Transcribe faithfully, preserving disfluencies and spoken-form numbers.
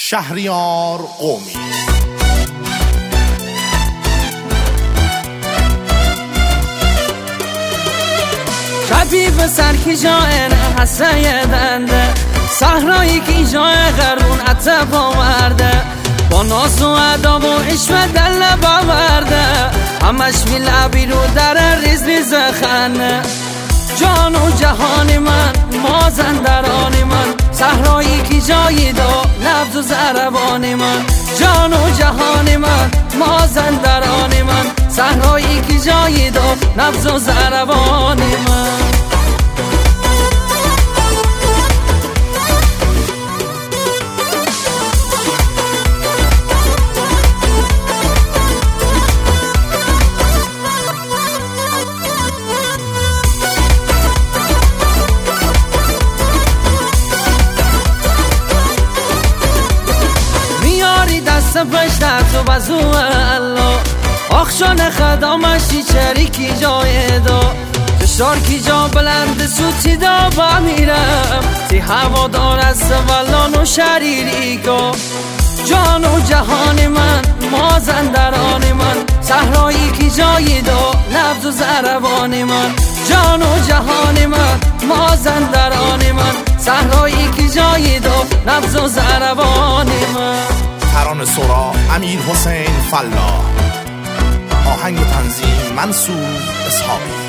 شهریار قومی. خفیف سر کی جای حسه دنده، صحرایی کی جای قرون عطب آورده، با ناز و ادب و عشق دل باورده، همش می لبی رو در ریز ریز خنده. جان و جهان من، مازندران من، صحرایی کی جای دو لفظ و زربان من. جان و جهان من، مازندران من، صحرایی کی جای دو لفظ و زربان من. دست پشت تو بزو الله، آخشان خدامشی چریکی جای دو، کشار کی جا بلند سوتی دا با میرم، تی هوا دار از ولان و شریری کو. جان و جهان من، مازندران من، صحرایی کی جای دو لفظ و زربان من. جان و جهان من، مازندران من، صحرایی کی جای دو لفظ و زربان من. ترانه سرا امیر حسین فلاح، آهنگ و تنظیم منصور اسحاقی.